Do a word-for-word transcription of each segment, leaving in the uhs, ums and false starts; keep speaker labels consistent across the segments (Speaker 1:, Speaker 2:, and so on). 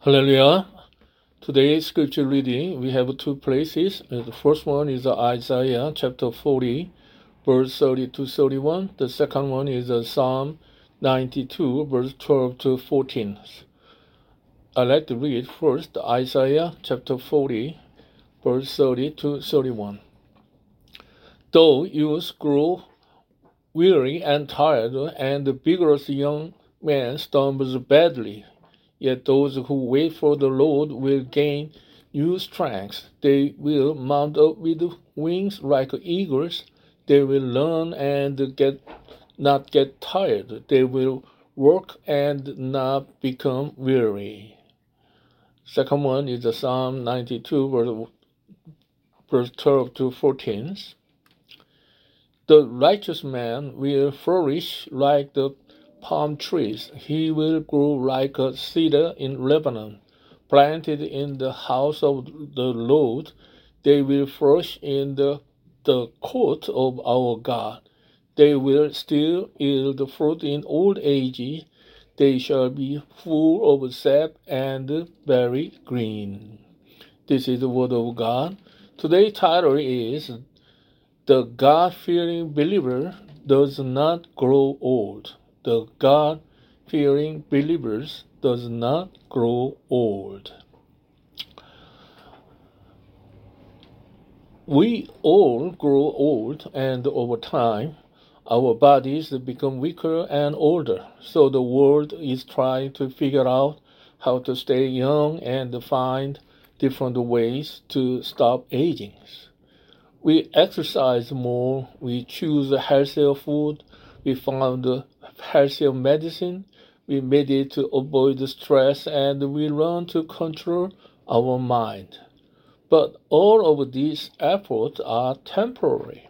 Speaker 1: Hallelujah. Today's scripture reading, we have two places. Uh, The first one is Isaiah chapter forty, verse thirty to thirty-one. The second one is uh, Psalm ninety-two, verse twelve to fourteen. I'd like to read first Isaiah chapter forty, verse thirty to thirty-one. Though youths grow weary and tired, and the vigorous young man stumbles badly, yet those who wait for the Lord will gain new strength. They will mount up with wings like eagles. They will learn and get not get tired. They will work and not become weary. Second one is the Psalm ninety-two, verse, verse twelve to fourteen. The righteous man will flourish like the palm trees. He will grow like a cedar in Lebanon, planted in the house of the Lord. They will flourish in the, the court of our God. They will still yield fruit in old age. They shall be full of sap and very green. This is the word of God. Today's title is The God-fearing believer does not grow old. The God-fearing believers does not grow old. We all grow old, and over time, our bodies become weaker and older. So the world is trying to figure out how to stay young and find different ways to stop aging. We exercise more, we choose healthier food, we found healthier medicine, we meditate to avoid stress, and we learn to control our mind. But all of these efforts are temporary.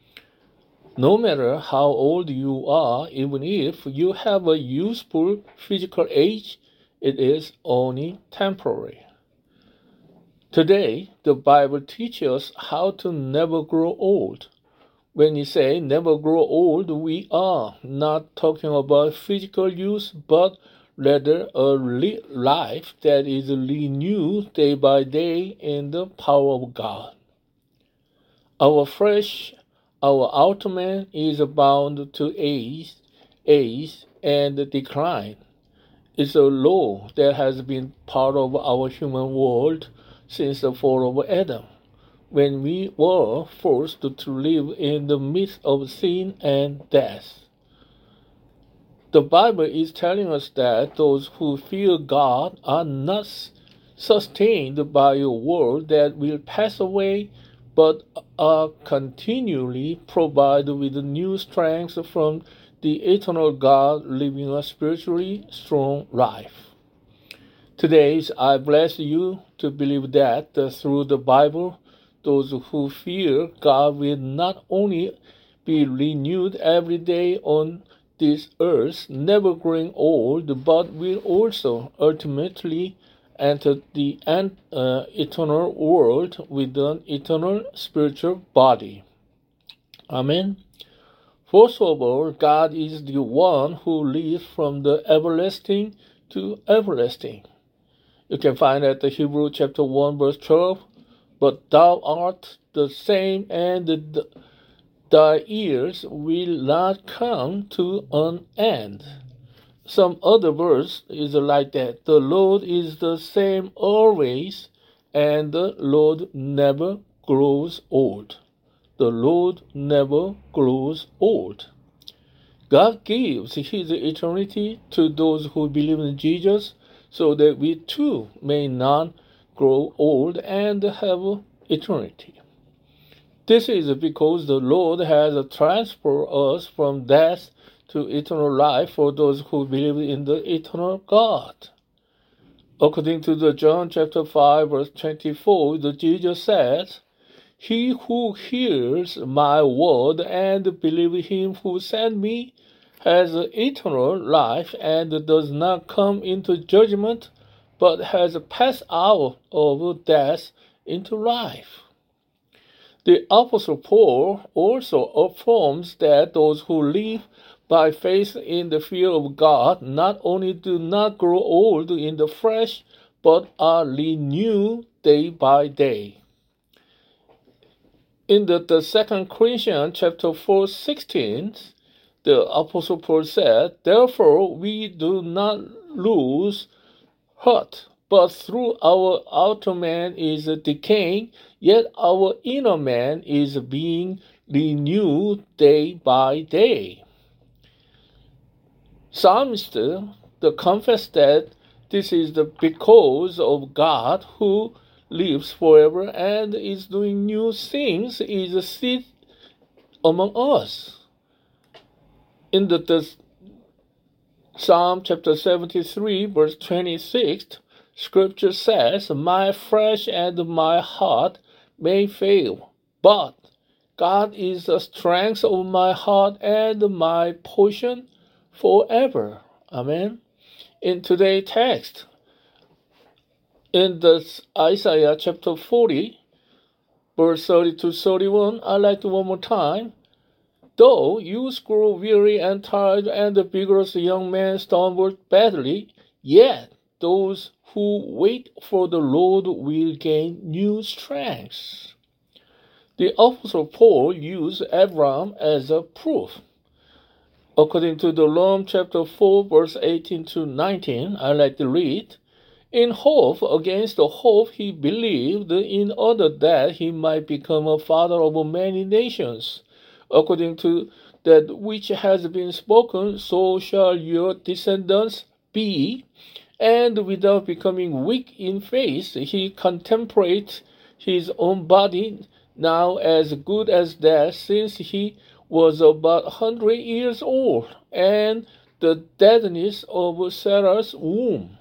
Speaker 1: No matter how old you are, even if you have a useful physical age, it is only temporary. Today, the Bible teaches us how to never grow old. When you say never grow old, we are not talking about physical use, but rather a life that is renewed day by day in the power of God. Our flesh, our outer man, is bound to age, age and decline. It's a law that has been part of our human world since the fall of Adam, when we were forced to live in the midst of sin and death. The Bible is telling us that those who fear God are not sustained by a world that will pass away, but are continually provided with new strength from the eternal God, living a spiritually strong life. Today, I bless you to believe that uh, through the Bible, those who fear God will not only be renewed every day on this earth, never growing old, but will also ultimately enter the uh, eternal world with an eternal spiritual body. Amen. First of all, God is the one who lives from the everlasting to everlasting. You can find that the Hebrew chapter one verse twelve, but thou art the same, and the, thy years will not come to an end. Some other verse is like that. The Lord is the same always, and the Lord never grows old. The Lord never grows old. God gives his eternity to those who believe in Jesus, so that we too may not grow old and have eternity. This is because the Lord has transferred us from death to eternal life for those who believe in the eternal God. According to the John chapter five, verse twenty-four, the Jesus says, He who hears my word and believes him who sent me has eternal life and does not come into judgment, but has passed out of death into life. The Apostle Paul also affirms that those who live by faith in the fear of God not only do not grow old in the flesh, but are renewed day by day. In the, the Second Corinthians chapter four, sixteen, the Apostle Paul said, "Therefore we do not lose heart, but through our outer man is decaying, yet our inner man is being renewed day by day." Psalmist the confess that this is the because of God who lives forever and is doing new things is sit among us. In the, the Psalm chapter seventy-three, verse twenty-six, Scripture says, "My flesh and my heart may fail, but God is the strength of my heart and my portion forever." Amen. In today's text, in the Isaiah chapter forty, verse thirty to thirty-one, I like it one more time. "Though youth grow weary and tired, and the vigorous young man stumble badly, yet those who wait for the Lord will gain new strength." The Apostle Paul used Abraham as a proof. According to the Rome chapter four, verse eighteen to nineteen, I like to read, "In hope against the hope he believed, in order that he might become a father of many nations. According to that which has been spoken, so shall your descendants be." And without becoming weak in faith, he contemplates his own body, now as good as dead, since he was about a hundred years old, and the deadness of Sarah's womb.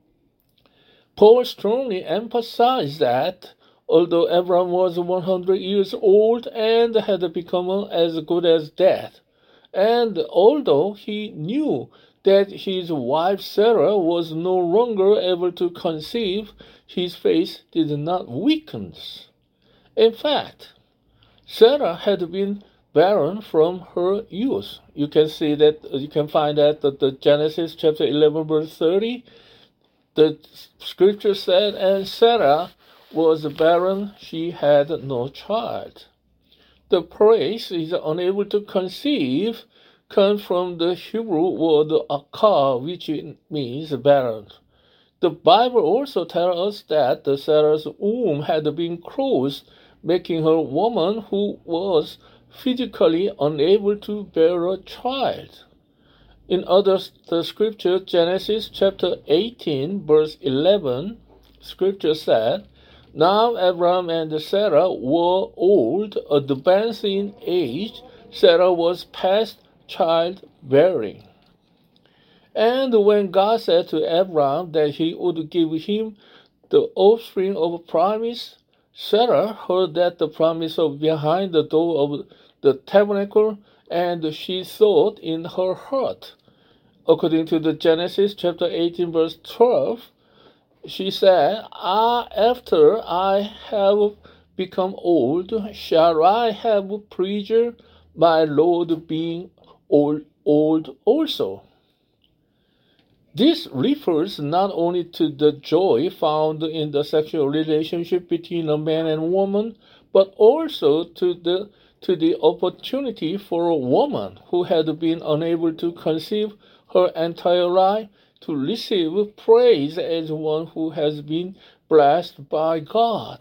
Speaker 1: Paul strongly emphasized that although Abraham was one hundred years old and had become as good as dead, and although he knew that his wife Sarah was no longer able to conceive, his faith did not weaken. In fact, Sarah had been barren from her youth. You can see that, you can find that at the Genesis chapter eleven, verse thirty. The scripture said, "And Sarah was barren, she had no child." The phrase is unable to conceive comes from the Hebrew word akar, which means barren. The Bible also tells us that the Sarah's womb had been closed, making her a woman who was physically unable to bear a child. In other the scripture, Genesis chapter eighteen, verse eleven, scripture said, "Now Abraham and Sarah were old, advanced in age. Sarah was past childbearing." And when God said to Abraham that he would give him the offspring of promise, Sarah heard that the promise of behind the door of the tabernacle, and she thought in her heart. According to the Genesis chapter eighteen, verse twelve, she said, "Ah, after I have become old, shall I have pleasure, my Lord being old, old also?" This refers not only to the joy found in the sexual relationship between a man and woman, but also to the to the opportunity for a woman who had been unable to conceive her entire life to receive praise as one who has been blessed by God.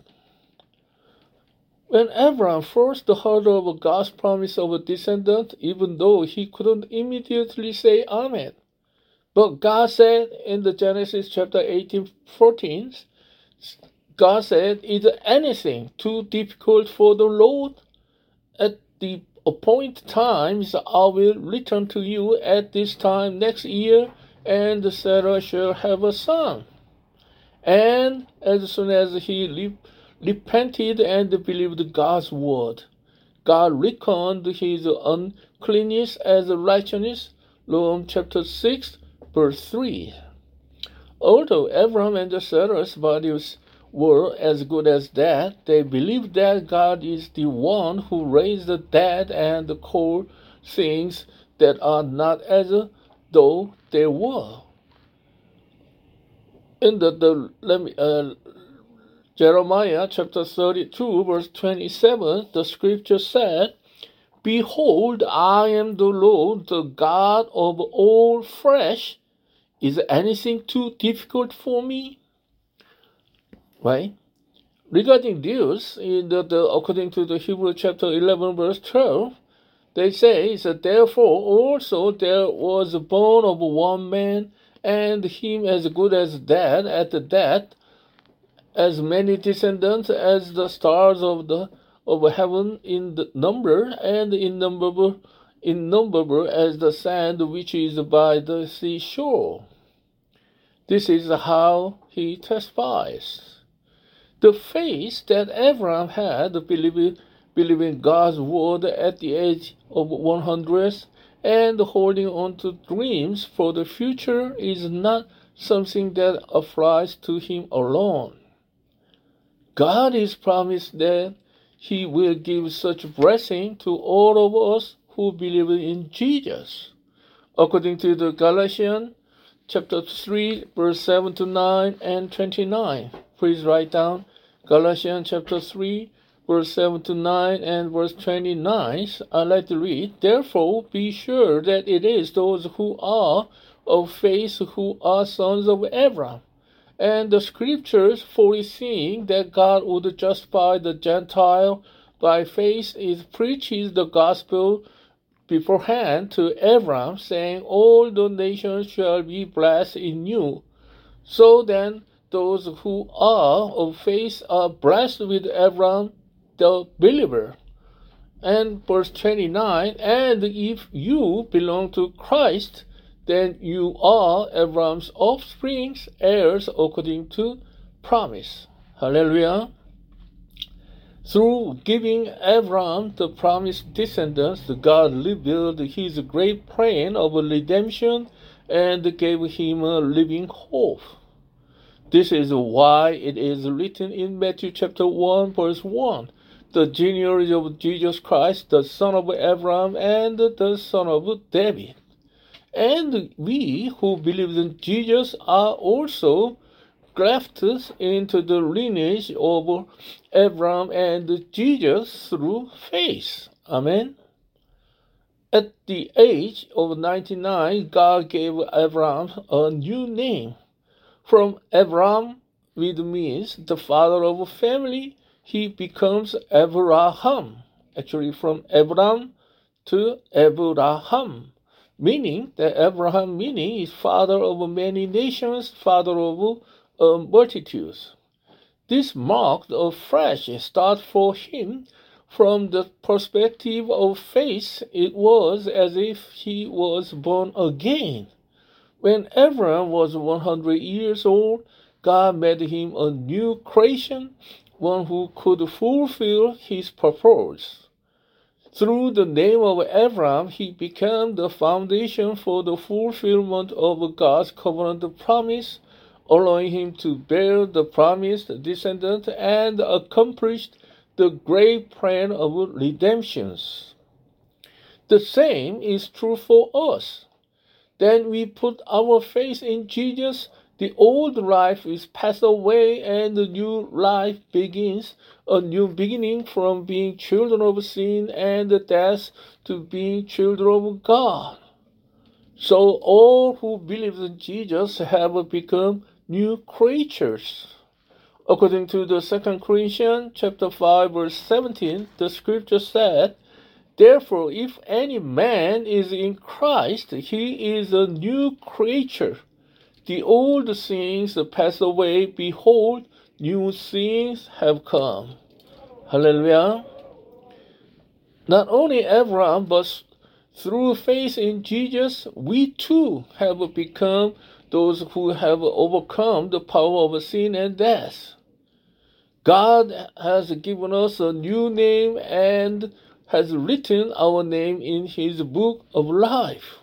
Speaker 1: When Abraham first heard of God's promise of a descendant, even though he couldn't immediately say Amen, but God said in the Genesis chapter eighteen, fourteen, God said, "Is anything too difficult for the Lord? At the appointed times I will return to you at this time next year, and Sarah shall have a son." And as soon as he repented and believed God's word, God reckoned his uncleanness as righteousness. Romans chapter six, verse three. Although Abraham and Sarah's bodies were as good as dead, they believed that God is the one who raised the dead and called things that are not as though they were. In the, the let me uh, Jeremiah chapter thirty-two verse twenty-seven, the scripture said, "Behold, I am the Lord, the God of all flesh. Is anything too difficult for me?" Right? Regarding this, in the, the, according to the Hebrew chapter eleven verse twelve, they say that therefore also there was born of one man, and him as good as dead at the death, as many descendants as the stars of the of heaven in the number, and innumerable innumerable as the sand which is by the seashore. This is how he testifies. The faith that Abraham had, believing, believing God's word at the age of one hundred and holding on to dreams for the future, is not something that applies to him alone. God is promised that he will give such blessing to all of us who believe in Jesus. According to the Galatians chapter three, verse seven to nine and twenty-nine. Please write down Galatians chapter three, verse seven to nine and verse twenty-nine. I like to read, "Therefore be sure that it is those who are of faith who are sons of Abraham. And the scriptures foreseeing that God would justify the Gentile by faith is preaches the gospel beforehand to Abraham, saying, All the nations shall be blessed in you. So then those who are of faith are blessed with Abraham the believer." And verse twenty-nine, "And if you belong to Christ, then you are Abraham's offspring, heirs according to promise." Hallelujah. Through giving Abraham the promised descendants, God revealed his great plan of redemption and gave him a living hope. This is why it is written in Matthew chapter one, verse one, "The genealogy of Jesus Christ, the son of Abraham and the son of David." And we who believe in Jesus are also grafted into the lineage of Abraham and Jesus through faith. Amen. At the age of ninety-nine, God gave Abraham a new name. From Abraham, which means the father of a family, he becomes Abraham. Actually, from Abraham to Abraham, meaning that Abraham meaning is father of many nations, father of uh, multitudes. This marked a fresh start for him. From the perspective of faith, it was as if he was born again. When Abraham was one hundred years old, God made him a new creation, one who could fulfill his purpose. Through the name of Abraham, he became the foundation for the fulfillment of God's covenant promise, allowing him to bear the promised descendant and accomplish the great plan of redemption. The same is true for us. Then we put our faith in Jesus, the old life is passed away and the new life begins, a new beginning from being children of sin and death to being children of God. So all who believe in Jesus have become new creatures. According to the Second Corinthians chapter five, verse seventeen, the scripture said, "Therefore, if any man is in Christ, he is a new creature. The old things pass away. Behold, new things have come." Hallelujah. Not only Abraham, but through faith in Jesus, we too have become those who have overcome the power of sin and death. God has given us a new name and has written our name in his book of life.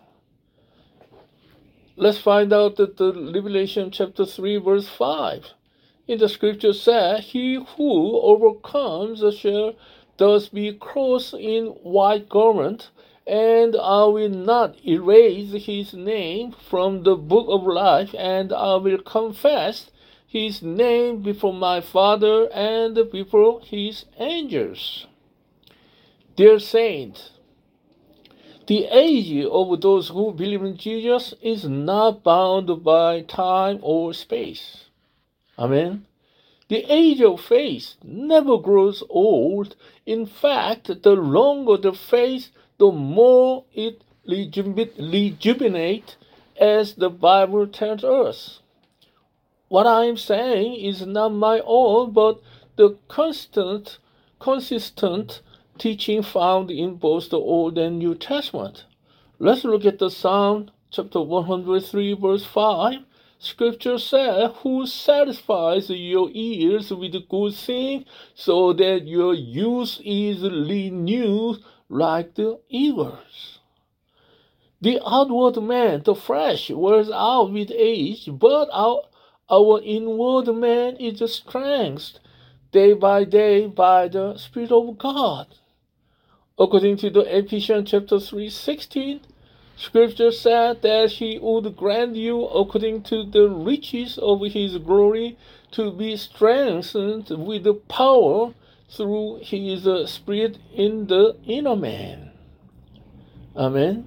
Speaker 1: Let's find out that the Revelation chapter three, verse five. In the scripture says, "He who overcomes shall thus be clothed in white garment, and I will not erase his name from the book of life, and I will confess his name before my Father and before his angels. Dear saints, the age of those who believe in Jesus is not bound by time or space. Amen. The age of faith never grows old. In fact, the longer the faith, the more it rejuvenates, as the Bible tells us. What I am saying is not my own, but the constant, consistent teaching found in both the Old and New Testament. Let's look at the Psalm chapter one hundred three, verse five. Scripture says, "Who satisfies your ears with good things, so that your youth is renewed like the eagles." The outward man, the flesh, wears out with age, but our, our inward man is strengthened day by day by the Spirit of God. According to the Ephesians chapter three sixteen, Scripture said that he would grant you, according to the riches of his glory, to be strengthened with the power through his Spirit in the inner man. Amen.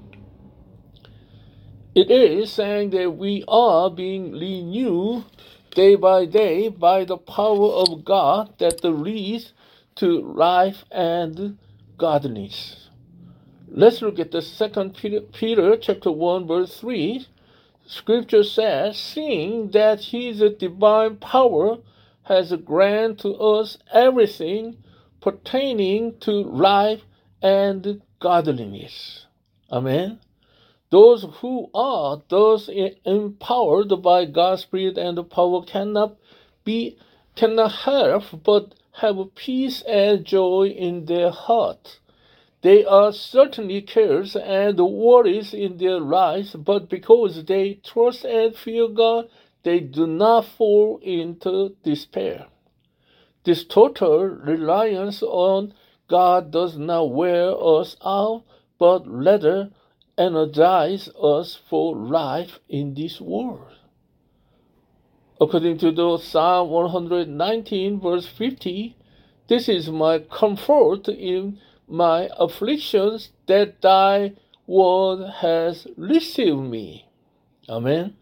Speaker 1: It is saying that we are being renewed day by day by the power of God that leads to life and godliness. Let's look at the second Peter, Peter chapter one, verse three. Scripture says, "Seeing that his divine power has granted to us everything pertaining to life and godliness." Amen. Those who are thus empowered by God's Spirit and power cannot be cannot help but have peace and joy in their heart. There are certainly cares and worries in their lives, but because they trust and fear God, they do not fall into despair. This total reliance on God does not wear us out, but rather energize us for life in this world. According to the Psalm one hundred nineteen, verse fifty, "This is my comfort in my afflictions, that thy word has received me." Amen.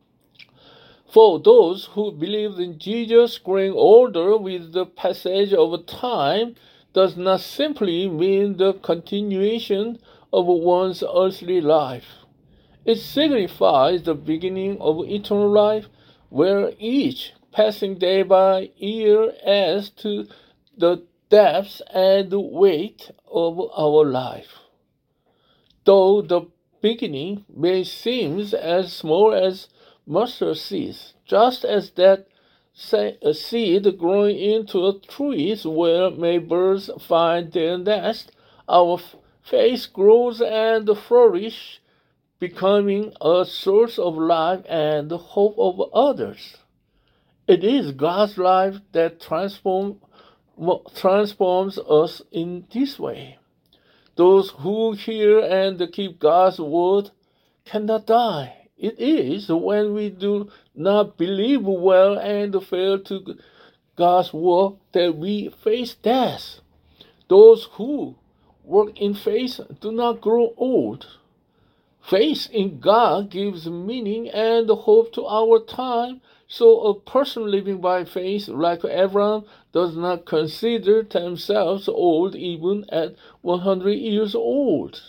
Speaker 1: For those who believe in Jesus, growing older with the passage of time does not simply mean the continuation of one's earthly life. It signifies the beginning of eternal life, where each passing day by year adds to the depth and weight of our life. Though the beginning may seem as small as mustard seeds, just as that a seed growing into a tree where may birds find their nest, our faith grows and flourishes, becoming a source of life and hope of others. It is God's life that transform, transforms us in this way. Those who hear and keep God's word cannot die. It is when we do not believe well and fail to God's word that we face death. Those who work in faith do not grow old. Faith in God gives meaning and hope to our time, so a person living by faith, like Abraham, does not consider themselves old even at one hundred years old.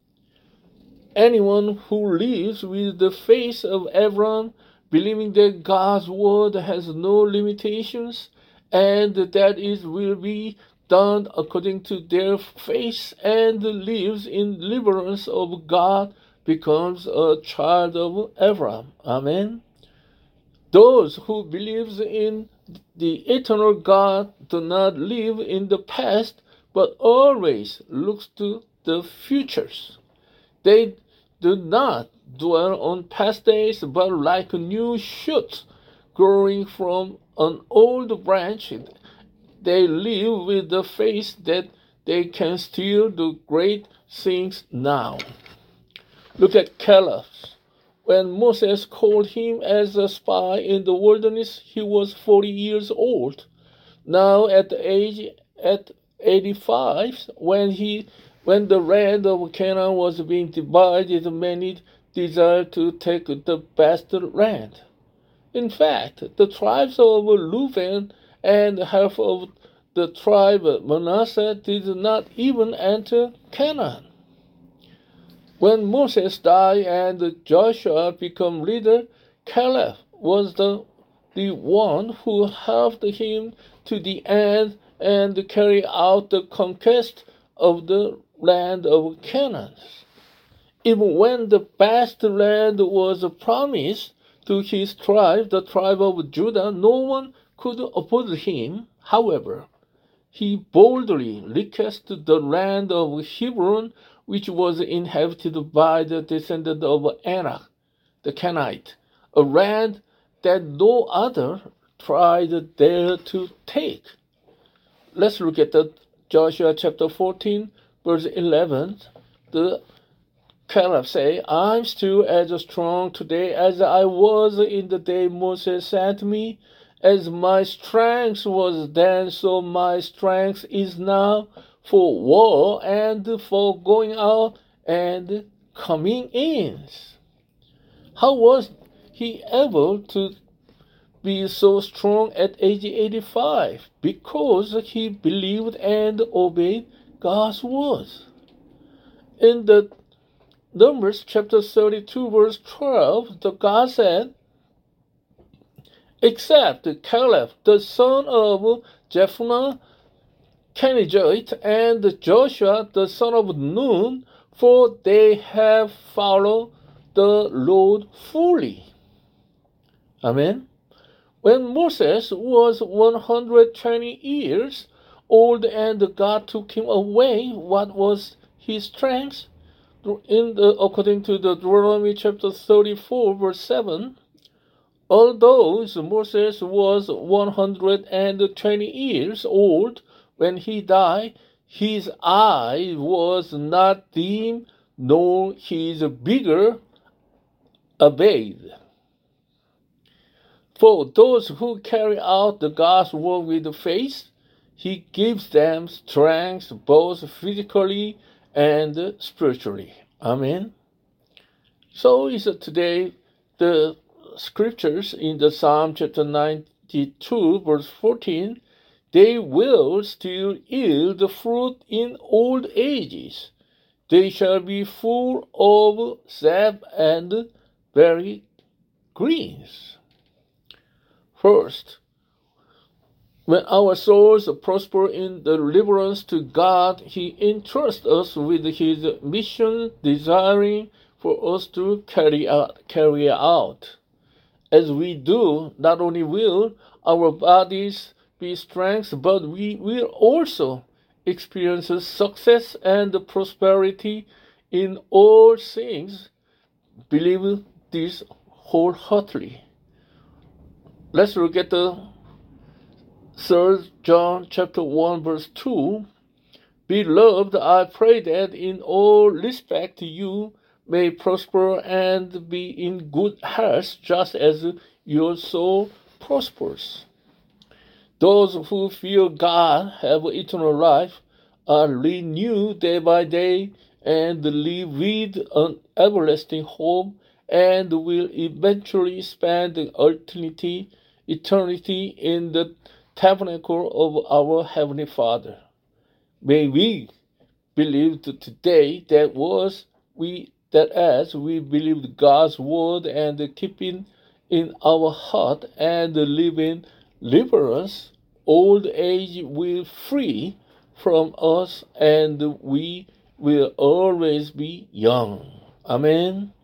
Speaker 1: Anyone who lives with the faith of Abraham, believing that God's word has no limitations and that it will be done according to their faith, and lives in liberance of God, becomes a child of Abraham. Amen. Those who believe in the eternal God do not live in the past, but always look to the futures. They do not dwell on past days, but like new shoots growing from an old branch, they live with the faith that they can still do great things now. Look at Caleb. When Moses called him as a spy in the wilderness, he was forty years old. Now at the age at eighty-five, when he when the land of Canaan was being divided, many desired to take the best land. In fact, the tribes of Reuben and half of the tribe of Manasseh did not even enter Canaan. When Moses died and Joshua became leader, Caleb was the, the one who helped him to the end and carry out the conquest of the land of Canaan. Even when the best land was promised to his tribe, the tribe of Judah, no one could oppose him. However, he boldly requested the land of Hebron, which was inhabited by the descendant of Anak, the Canaanite, a land that no other tribe dared to take. Let's look at the Joshua chapter fourteen, verse eleven. The Caleb say, I'm still as strong today as I was in the day Moses sent me. As my strength was then, so my strength is now for war and for going out and coming in. How was he able to be so strong at age eighty-five? Because he believed and obeyed God's word. In the Numbers chapter thirty-two, verse twelve, the God said, except Caleb, the son of Jephunneh, Kenizzite, and Joshua, the son of Nun, for they have followed the Lord fully. Amen. When Moses was one hundred twenty years old and God took him away, what was his strength? In the, according to the Deuteronomy chapter thirty-four, verse seven, although Moses was one hundred twenty years old when he died, his eye was not dim, nor his vigor abated. For those who carry out the God's work with faith, he gives them strength both physically and spiritually. Amen. So is today the scriptures in the Psalm chapter ninety-two, verse fourteen, they will still yield fruit in old ages. They shall be full of sap and very greens. First, when our souls prosper in the deliverance to God, he entrusts us with his mission, desiring for us to carry out. Carry out. As we do, not only will our bodies be strengthened, but we will also experience success and prosperity in all things. Believe this wholeheartedly. Let's look at the Third John chapter one, verse two. Beloved, I pray that in all respect you may prosper and be in good health, just as your soul prospers. Those who fear God have eternal life, are renewed day by day, and live with an everlasting hope, and will eventually spend eternity, eternity in the tabernacle of our Heavenly Father. May we believe today that was we that as we believe God's word and keep it in our heart and live in liberance, old age will free from us and we will always be young. Amen.